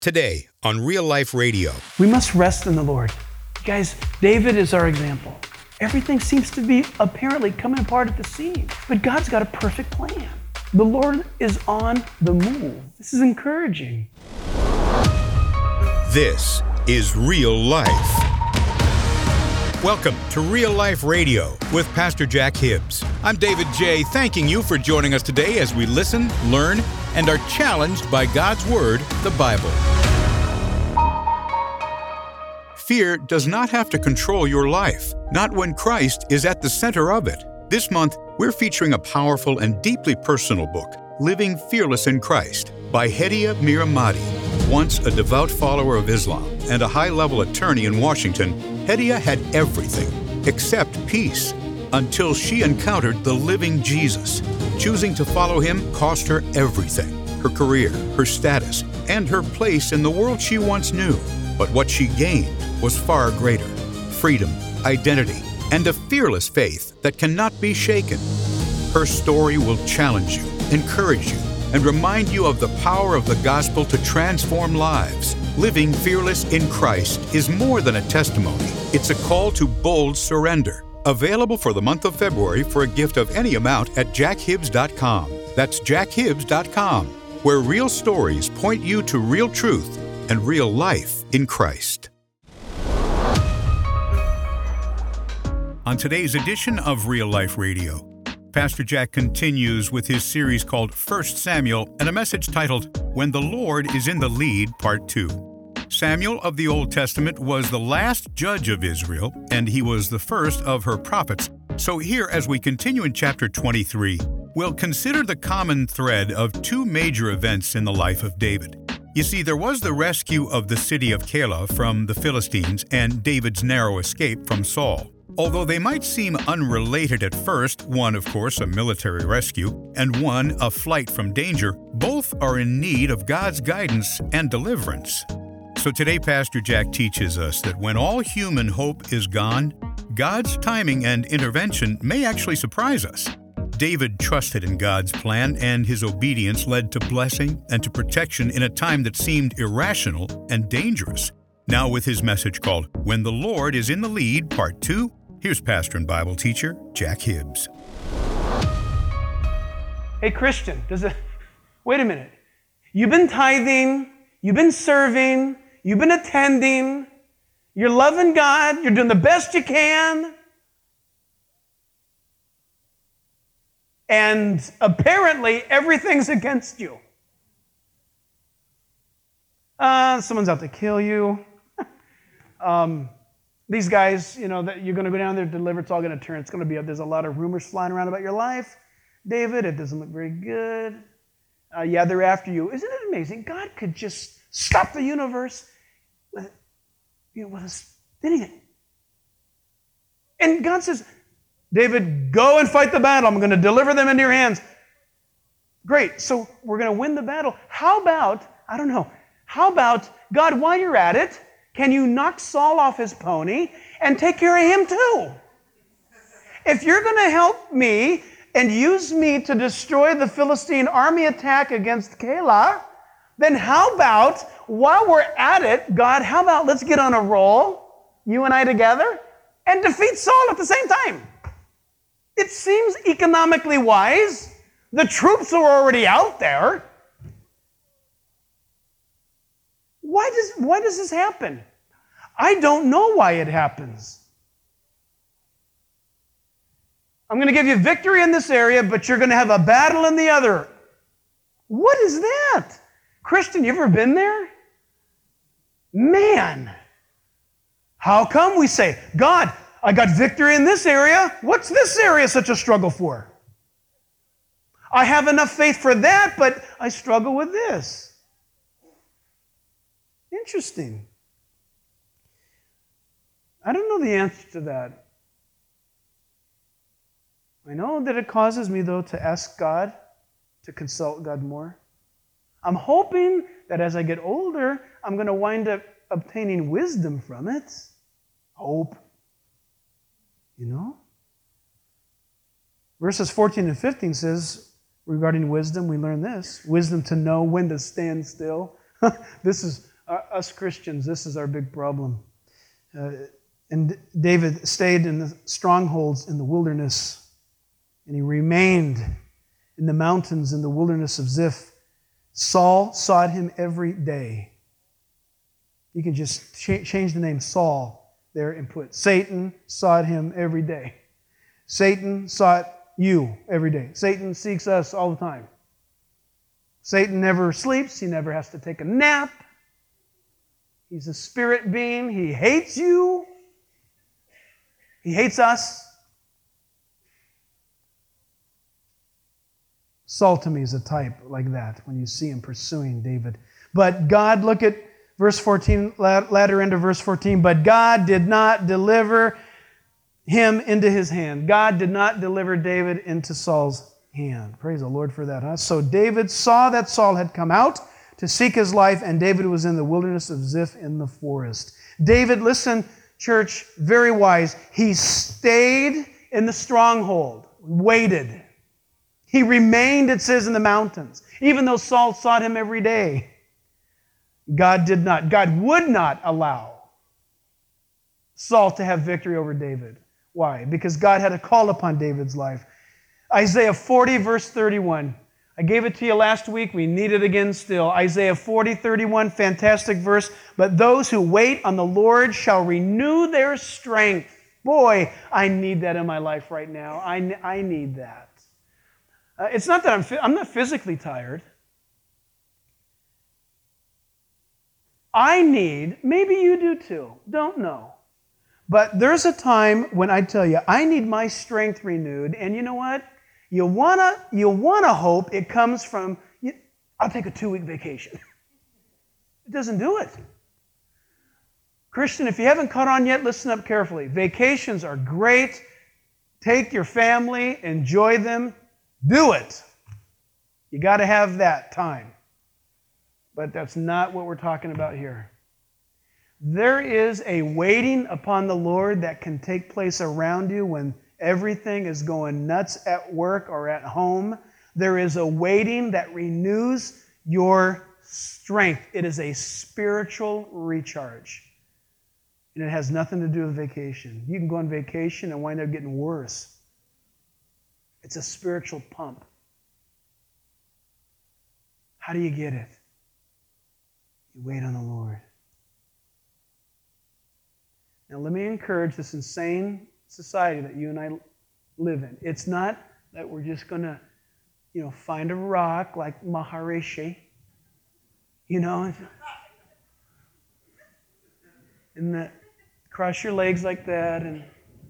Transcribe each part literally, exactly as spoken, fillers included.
Today on Real Life Radio. We must rest in the Lord. Guys, David is our example. Everything seems to be apparently coming apart at the seams, but God's got a perfect plan. The Lord is on the move. This is encouraging. This is Real Life. Welcome to Real Life Radio with Pastor Jack Hibbs. I'm David J., thanking you for joining us today as we listen, learn, and are challenged by God's Word, the Bible. Fear does not have to control your life, not when Christ is at the center of it. This month, we're featuring a powerful and deeply personal book, Living Fearless in Christ, by Hedia Miramati. Once a devout follower of Islam and a high-level attorney in Washington, Hedia had everything except peace until she encountered the living Jesus. Choosing to follow him cost her everything, her career, her status, and her place in the world she once knew. But what she gained was far greater: freedom, identity, and a fearless faith that cannot be shaken. Her story will challenge you, encourage you, and remind you of the power of the gospel to transform lives. Living fearless in Christ is more than a testimony. It's a call to bold surrender. Available for the month of February for a gift of any amount at jack hibbs dot com. That's jack hibbs dot com, where real stories point you to real truth and real life in Christ. On today's edition of Real Life Radio, Pastor Jack continues with his series called First Samuel and a message titled, When the Lord is in the Lead, Part two. Samuel of the Old Testament was the last judge of Israel, and he was the first of her prophets. So here, as we continue in chapter twenty-three, we'll consider the common thread of two major events in the life of David. You see, there was the rescue of the city of Keilah from the Philistines and David's narrow escape from Saul. Although they might seem unrelated at first, one, of course, a military rescue, and one, a flight from danger, both are in need of God's guidance and deliverance. So today, Pastor Jack teaches us that when all human hope is gone, God's timing and intervention may actually surprise us. David trusted in God's plan, and his obedience led to blessing and to protection in a time that seemed irrational and dangerous. Now with his message called, When the Lord is in the Lead, Part two, here's pastor and Bible teacher, Jack Hibbs. Hey, Christian, does it... Wait a minute. You've been tithing, you've been serving, you've been attending, you're loving God, you're doing the best you can, and apparently everything's against you. Uh, someone's out to kill you. um, these guys, you know, that you're going to go down there, deliver, it's all going to turn. It's going to be, a, there's a lot of rumors flying around about your life. David, it doesn't look very good. Uh, yeah, they're after you. Isn't it amazing? God could just stop the universe with, you know, with us, didn't he? And God says, David, go and fight the battle. I'm going to deliver them into your hands. Great. So we're going to win the battle. How about, I don't know, how about, God, while you're at it, can you knock Saul off his pony and take care of him too? If you're going to help me and use me to destroy the Philistine army attack against Keilah, then how about, while we're at it, God, how about let's get on a roll, you and I together, and defeat Saul at the same time? It seems economically wise. The troops are already out there. Why does, why does this happen? I don't know why it happens. I'm going to give you victory in this area, but you're going to have a battle in the other. What is that? Christian, you ever been there? Man, how come we say, God, I got victory in this area. What's this area such a struggle for? I have enough faith for that, but I struggle with this. Interesting. I don't know the answer to that. I know that it causes me, though, to ask God, to consult God more. I'm hoping that as I get older, I'm going to wind up obtaining wisdom from it. Hope. You know? Verses fourteen and fifteen says, regarding wisdom, we learn this. Wisdom to know when to stand still. This is us Christians, this is our big problem. Uh, and David stayed in the strongholds in the wilderness, and he remained in the mountains in the wilderness of Ziph. Saul sought him every day. You can just ch- change the name Saul there and put Satan sought him every day. Satan sought you every day. Satan seeks us all the time. Satan never sleeps. He never has to take a nap. He's a spirit being. He hates you. He hates us. Saul to me is a type like that when you see him pursuing David. But God, look at verse fourteen, latter end of verse fourteen. But God did not deliver him into his hand. God did not deliver David into Saul's hand. Praise the Lord for that, huh? So David saw that Saul had come out to seek his life, and David was in the wilderness of Ziph in the forest. David, listen, church, very wise. He stayed in the stronghold, waited. He remained, it says, in the mountains, even though Saul sought him every day. God did not. God would not allow Saul to have victory over David. Why? Because God had a call upon David's life. Isaiah forty, verse thirty-one. I gave it to you last week. We need it again still. Isaiah forty, thirty-one, fantastic verse. But those who wait on the Lord shall renew their strength. Boy, I need that in my life right now. I, I need that. Uh, it's not that I'm, I'm not physically tired. I need, maybe you do too, don't know. But there's a time when I tell you, I need my strength renewed, and you know what? You wanna, you wanna hope it comes from, you, I'll take a two-week vacation. It doesn't do it. Christian, if you haven't caught on yet, listen up carefully. Vacations are great. Take your family, enjoy them, do it. You got to have that time. But that's not what we're talking about here. There is a waiting upon the Lord that can take place around you when everything is going nuts at work or at home. There is a waiting that renews your strength. It is a spiritual recharge. And it has nothing to do with vacation. You can go on vacation and wind up getting worse. It's a spiritual pump. How do you get it? You wait on the Lord. Now let me encourage this insane society that you and I live in. It's not that we're just going to, you know, find a rock like Maharishi, you know, and that cross your legs like that and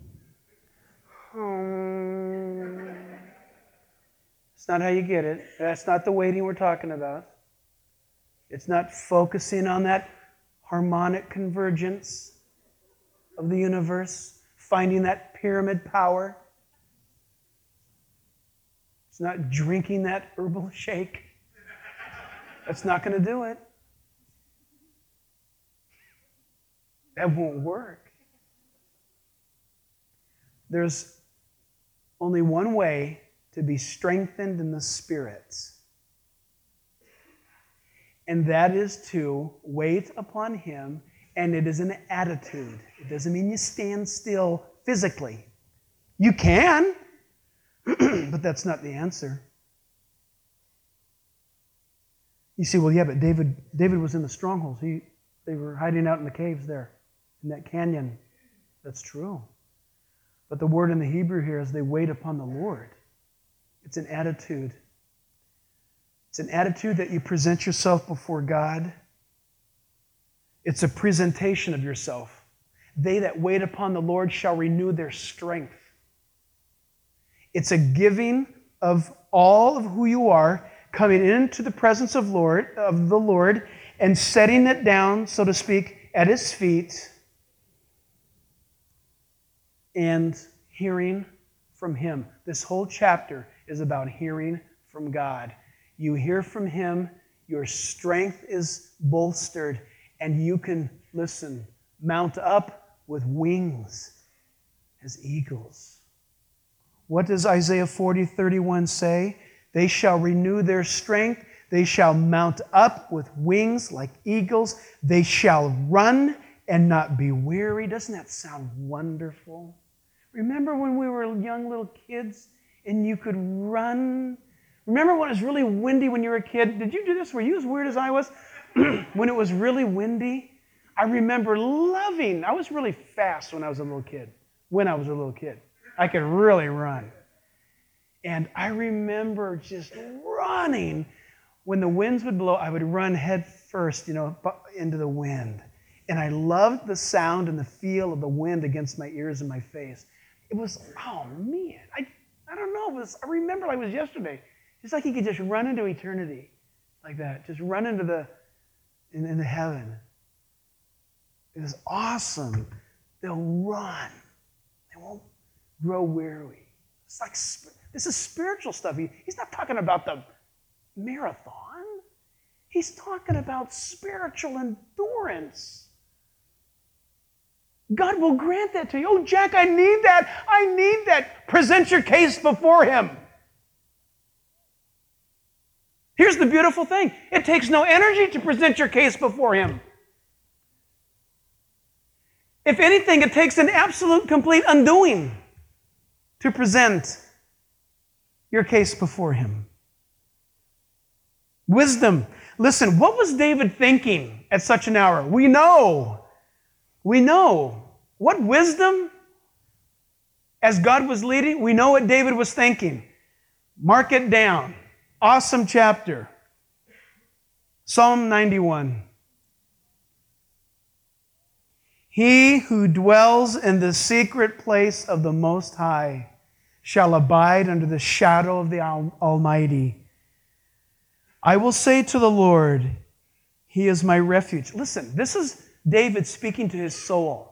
hmm. It's not how you get it. That's not the waiting we're talking about. It's not focusing on that harmonic convergence of the universe, finding that pyramid power. It's not drinking that herbal shake. That's not going to do it. That won't work. There's only one way to be strengthened in the Spirit, and that is to wait upon Him, and it is an attitude. It doesn't mean you stand still physically. You can, but that's not the answer. You see, well, yeah, but David David was in the strongholds. He, they were hiding out in the caves there, in that canyon. That's true. But the word in the Hebrew here is they wait upon the Lord. It's an attitude. It's an attitude that you present yourself before God. It's a presentation of yourself. They that wait upon the Lord shall renew their strength. It's a giving of all of who you are, coming into the presence of Lord of the Lord and setting it down, so to speak, at His feet and hearing from Him. This whole chapter is about hearing from God. You hear from Him, your strength is bolstered, and you can, listen, mount up with wings as eagles. What does Isaiah forty, thirty-one say? They shall renew their strength. They shall mount up with wings like eagles. They shall run and not be weary. Doesn't that sound wonderful? Remember when we were young little kids and you could run? Remember when it was really windy when you were a kid? Did you do this? Were you as weird as I was? When it was really windy, I remember loving, I was really fast when I was a little kid. When I was a little kid. I could really run. And I remember just running. When the winds would blow, I would run head first, you know, into the wind. And I loved the sound and the feel of the wind against my ears and my face. It was, oh man, I, I don't know, it was, I remember like it was yesterday. It's like you could just run into eternity like that. Just run into the, in, into heaven. It was awesome. They'll run. They won't grow weary. It's like, this is spiritual stuff. He, he's not talking about the marathon. He's talking about spiritual endurance. God will grant that to you. Oh, Jack, I need that. I need that. Present your case before Him. Here's the beautiful thing. It takes no energy to present your case before Him. If anything, it takes an absolute, complete undoing to present your case before Him. Wisdom. Listen, what was David thinking at such an hour? We know. We know. What wisdom? As God was leading, we know what David was thinking. Mark it down. Awesome chapter. Psalm ninety-one. He who dwells in the secret place of the Most High shall abide under the shadow of the Almighty. I will say to the Lord, He is my refuge. Listen, this is David speaking to his soul.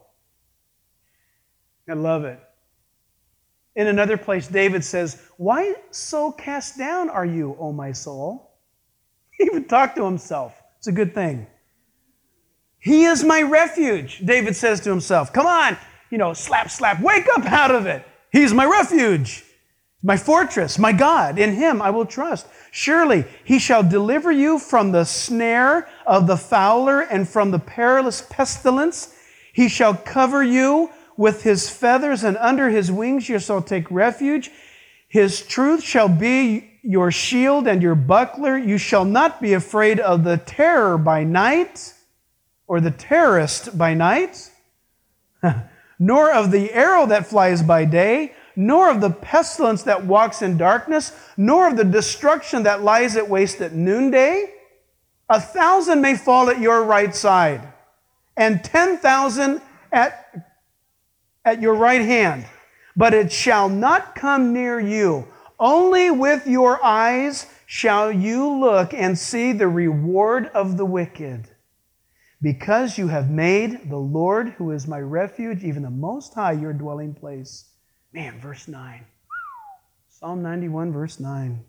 I love it. In another place, David says, why so cast down are you, O my soul? He would talk to himself. It's a good thing. He is my refuge, David says to himself. Come on, you know, slap, slap, wake up out of it. He's my refuge, my fortress, my God. In Him I will trust. Surely He shall deliver you from the snare of the fowler and from the perilous pestilence. He shall cover you with His feathers, and under His wings you shall take refuge. His truth shall be your shield and your buckler. You shall not be afraid of the terror by night, or the terrorist by night, nor of the arrow that flies by day, nor of the pestilence that walks in darkness, nor of the destruction that lies at waste at noonday. A thousand may fall at your right side, and ten thousand at, at your right hand, but it shall not come near you. Only with your eyes shall you look and see the reward of the wicked. Because you have made the Lord, who is my refuge, even the Most High, your dwelling place. Man, verse nine. Psalm ninety-one, verse nine.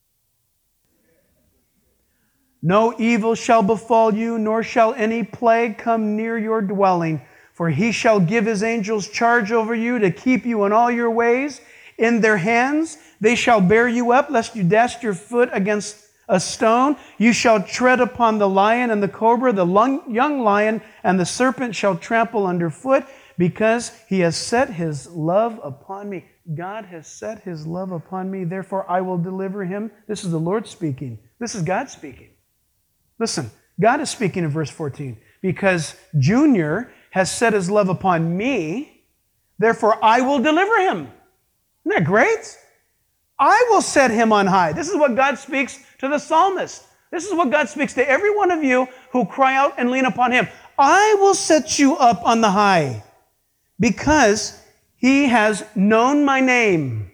No evil shall befall you, nor shall any plague come near your dwelling. For He shall give His angels charge over you to keep you in all your ways. In their hands they shall bear you up, lest you dash your foot against a stone. You shall tread upon the lion and the cobra, the young lion and the serpent shall trample underfoot, because He has set His love upon me. God has set His love upon me, therefore I will deliver him. This is the Lord speaking. This is God speaking. Listen, God is speaking in verse fourteen. Because Junior has set his love upon me, therefore I will deliver him. Isn't that great? I will set him on high. This is what God speaks to the psalmist. This is what God speaks to every one of you who cry out and lean upon Him. I will set you up on the high, because He has known my name.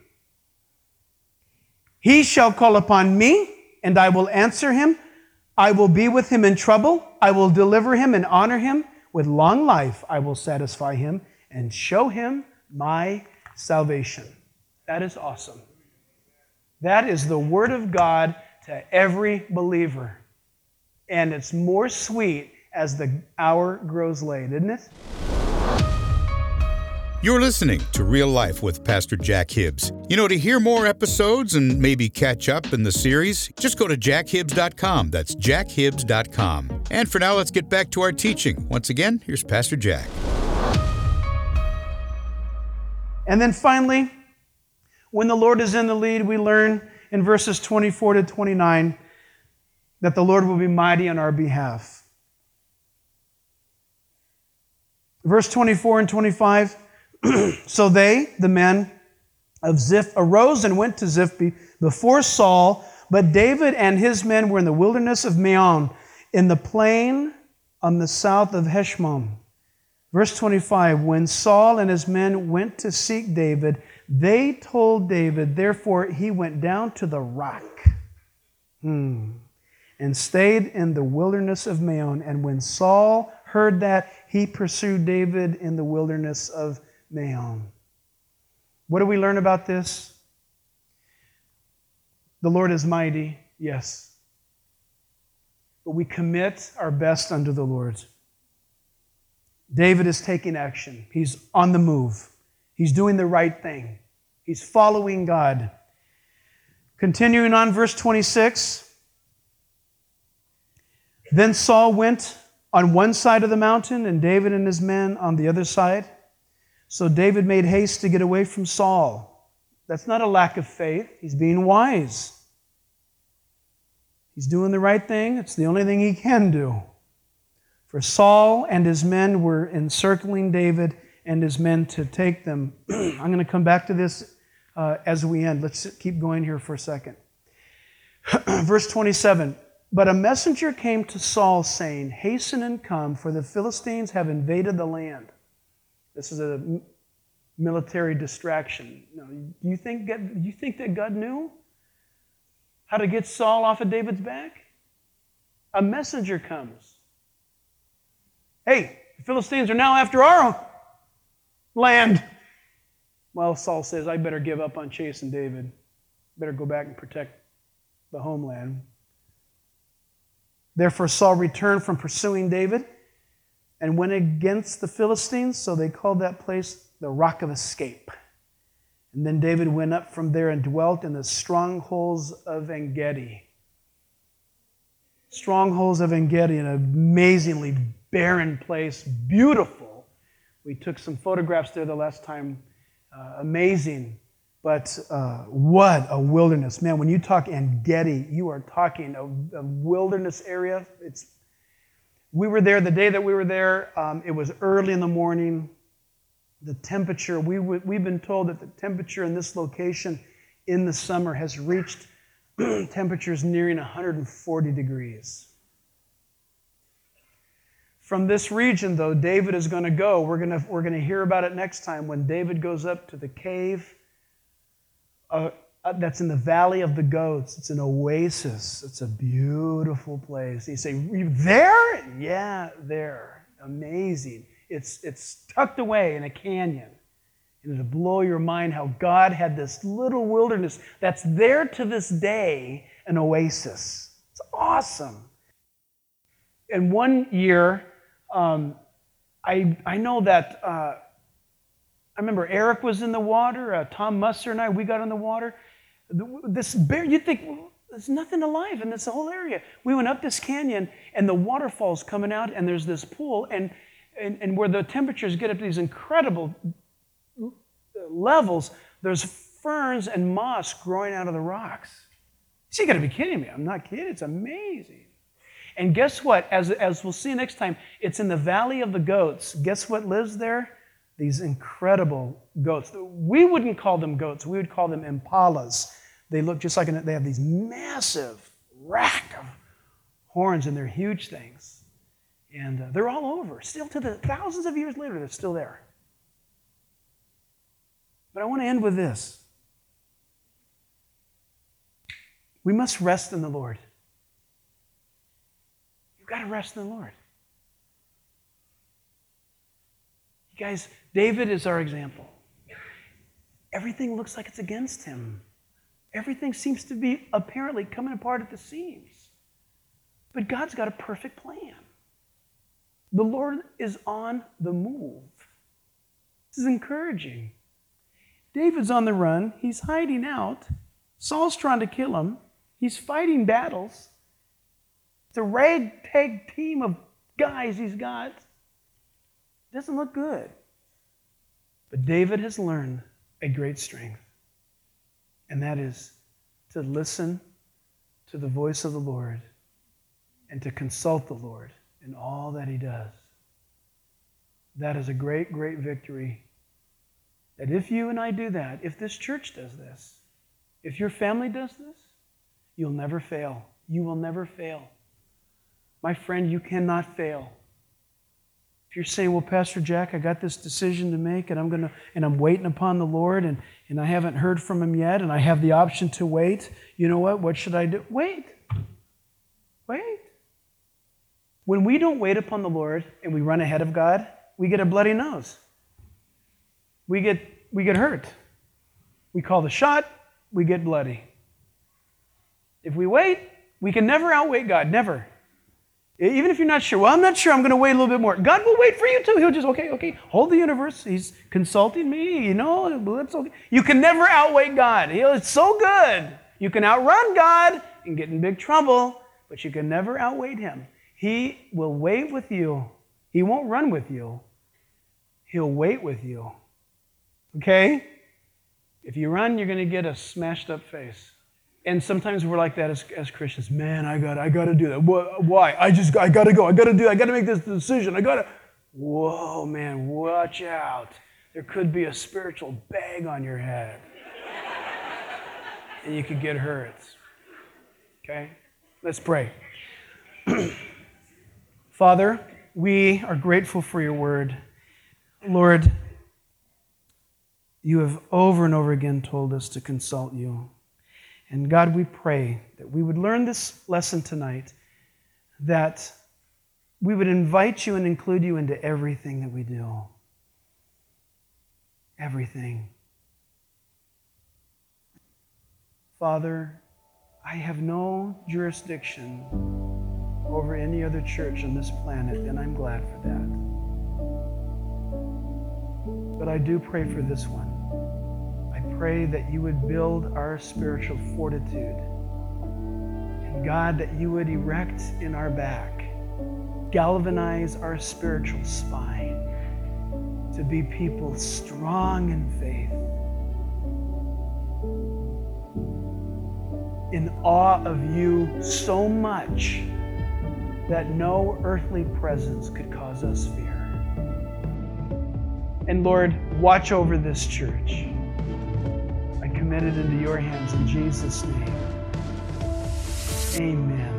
He shall call upon me, and I will answer him. I will be with him in trouble. I will deliver him and honor him. With long life I will satisfy him and show him my salvation. That is awesome. That is the word of God to every believer. And it's more sweet as the hour grows late, isn't it? You're listening to Real Life with Pastor Jack Hibbs. You know, to hear more episodes and maybe catch up in the series, just go to jack hibbs dot com. That's jack hibbs dot com. And for now, let's get back to our teaching. Once again, here's Pastor Jack. And then finally, when the Lord is in the lead, we learn in verses twenty-four to twenty-nine that the Lord will be mighty on our behalf. Verse twenty-four and twenty-five, so they, the men of Ziph, arose and went to Ziph before Saul, but David and his men were in the wilderness of Maon, in the plain on the south of Heshmon. Verse twenty-five, when Saul and his men went to seek David, they told David, therefore he went down to the rock hmm, and stayed in the wilderness of Maon. And when Saul heard that, he pursued David in the wilderness of Maon. What do we learn about this? The Lord is mighty, yes. But we commit our best unto the Lord. David is taking action. He's on the move. He's doing the right thing. He's following God. Continuing on, verse twenty-six. Then Saul went on one side of the mountain, and David and his men on the other side. So David made haste to get away from Saul. That's not a lack of faith. He's being wise. He's doing the right thing. It's the only thing he can do. For Saul and his men were encircling David and his men to take them. I'm going to come back to this uh, as we end. Let's keep going here for a second. Verse twenty-seven. But a messenger came to Saul saying, hasten and come, for the Philistines have invaded the land. This is a military distraction. No, do you think God, do you think that God knew how to get Saul off of David's back? A messenger comes. Hey, the Philistines are now after our land. Well, Saul says, I better give up on chasing David. Better go back and protect the homeland. Therefore Saul returned from pursuing David and went against the Philistines, so they called that place the Rock of Escape. And then David went up from there and dwelt in the strongholds of En-Gedi. Strongholds of En-Gedi, an amazingly barren place, beautiful. We took some photographs there the last time. Uh, amazing. But uh, what a wilderness. Man, when you talk En-Gedi, you are talking a, a wilderness area. It's We were there the day that we were there. Um, it was early in the morning. The temperature, we, we've been told that the temperature in this location in the summer has reached temperatures nearing one hundred forty degrees. From this region, though, David is going to go. We're going to, we're going to hear about it next time when David goes up to the cave uh, that's in the Valley of the Goats. It's an oasis. It's a beautiful place. You say, there? Yeah, there. Amazing. It's, it's tucked away in a canyon. And it'll blow your mind how God had this little wilderness that's there to this day, an oasis. It's awesome. And one year, um, I, I know that, uh, I remember Eric was in the water, uh, Tom Musser and I, we got in the water. This bear, you think, well, there's nothing alive in this whole area. We went up this canyon, and the waterfall's coming out, and there's this pool, and, and, and where the temperatures get up to these incredible levels, there's ferns and moss growing out of the rocks. So you got to be kidding me. I'm not kidding. It's amazing. And guess what? As, as we'll see next time, it's in the Valley of the Goats. Guess what lives there? These incredible goats. We wouldn't call them goats. We would call them impalas. They look just like, an, they have these massive rack of horns, and they're huge things. And uh, they're all over. Still to the thousands of years later, they're still there. But I want to end with this. We must rest in the Lord. You've got to rest in the Lord. You guys, David is our example. Everything looks like it's against him. Everything seems to be apparently coming apart at the seams. But God's got a perfect plan. The Lord is on the move. This is encouraging. David's on the run. He's hiding out. Saul's trying to kill him. He's fighting battles. It's a ragtag team of guys he's got. Doesn't look good. But David has learned a great strength, and that is to listen to the voice of the Lord and to consult the Lord in all that he does. That is a great, great victory. That if you and I do that, if this church does this, if your family does this, you'll never fail. You will never fail. My friend, you cannot fail. If you're saying, well, Pastor Jack, I got this decision to make, and I'm gonna, and I'm waiting upon the Lord, and, and I haven't heard from him yet, and I have the option to wait. You know what? What should I do? Wait. Wait. When we don't wait upon the Lord and we run ahead of God, we get a bloody nose. We get we get hurt. We call the shot, we get bloody. If we wait, we can never outwait God, never. Even if you're not sure, well, I'm not sure, I'm going to wait a little bit more. God will wait for you too. He'll just, okay, okay, hold the universe. He's consulting me, you know, it's okay. You can never outwait God. He'll, it's so good. You can outrun God and get in big trouble, but you can never outwait him. He will wait with you. He won't run with you. He'll wait with you. Okay? If you run, you're going to get a smashed up face. And sometimes we're like that as, as Christians. Man, I got I got to do that. Why? I just I got to go. I got to do. I got to make this decision. I got to. Whoa, man, watch out. There could be a spiritual bag on your head, and you could get hurt. Okay, let's pray. Father, we are grateful for your word, Lord. You have over and over again told us to consult you. And God, we pray that we would learn this lesson tonight, that we would invite you and include you into everything that we do. Everything. Father, I have no jurisdiction over any other church on this planet, and I'm glad for that. But I do pray for this one. Pray that you would build our spiritual fortitude. And God, that you would erect in our back, galvanize our spiritual spine to be people strong in faith, in awe of you so much that no earthly presence could cause us fear. And Lord, watch over this church. Committed into your hands in Jesus' name. Amen.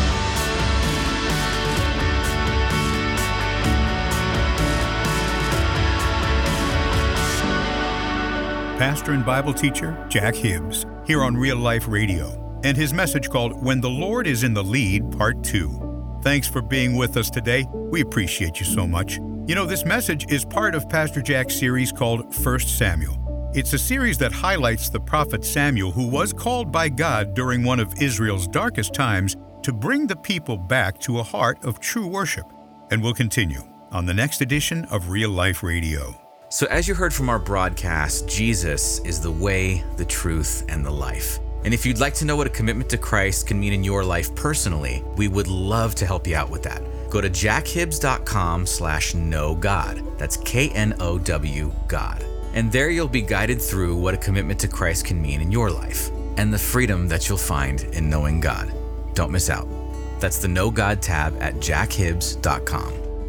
Pastor and Bible teacher Jack Hibbs, here on Real Life Radio, and his message called When the Lord is in the Lead, Part two. Thanks for being with us today. We appreciate you so much. You know, this message is part of Pastor Jack's series called First Samuel. It's a series that highlights the prophet Samuel, who was called by God during one of Israel's darkest times to bring the people back to a heart of true worship. And we'll continue on the next edition of Real Life Radio. So as you heard from our broadcast, Jesus is the way, the truth, and the life. And if you'd like to know what a commitment to Christ can mean in your life personally, we would love to help you out with that. Go to jackhibbs.com slash know God. That's K N O W God. And there you'll be guided through what a commitment to Christ can mean in your life and the freedom that you'll find in knowing God. Don't miss out. That's the Know God tab at jackhibbs dot com.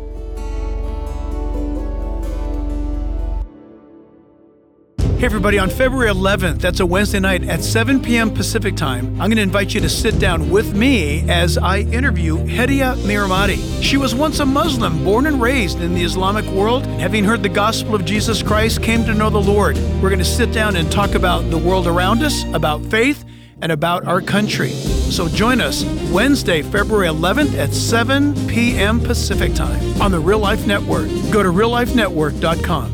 Hey everybody, on February eleventh, that's a Wednesday night at seven p.m. Pacific time, I'm going to invite you to sit down with me as I interview Hedia Miramati. She was once a Muslim, born and raised in the Islamic world, and having heard the gospel of Jesus Christ, came to know the Lord. We're going to sit down and talk about the world around us, about faith, and about our country. So join us Wednesday, February eleventh at seven p.m. Pacific time on the Real Life Network. Go to real life network dot com.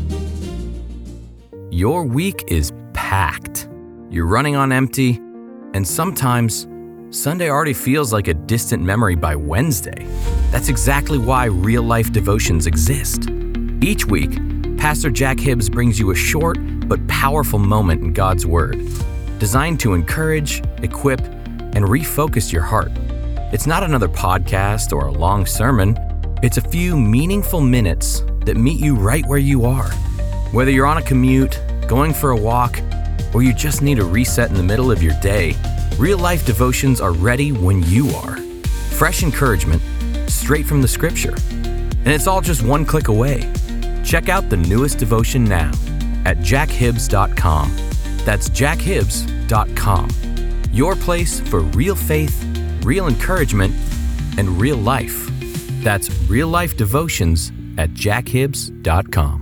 Your week is packed. You're running on empty, and sometimes Sunday already feels like a distant memory by Wednesday. That's exactly why Real Life Devotions exist. Each week, Pastor Jack Hibbs brings you a short but powerful moment in God's Word, designed to encourage, equip, and refocus your heart. It's not another podcast or a long sermon. It's a few meaningful minutes that meet you right where you are. Whether you're on a commute, going for a walk, or you just need a reset in the middle of your day, Real Life Devotions are ready when you are. Fresh encouragement, straight from the Scripture. And it's all just one click away. Check out the newest devotion now at jack hibbs dot com. That's jack hibbs dot com. Your place for real faith, real encouragement, and real life. That's Real Life Devotions at jack hibbs dot com.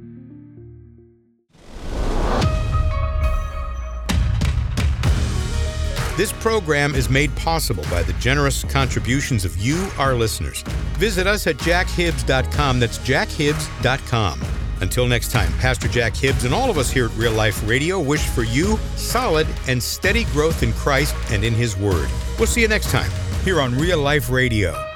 This program is made possible by the generous contributions of you, our listeners. Visit us at jack hibbs dot com. That's jack hibbs dot com. Until next time, Pastor Jack Hibbs and all of us here at Real Life Radio wish for you solid and steady growth in Christ and in His Word. We'll see you next time here on Real Life Radio.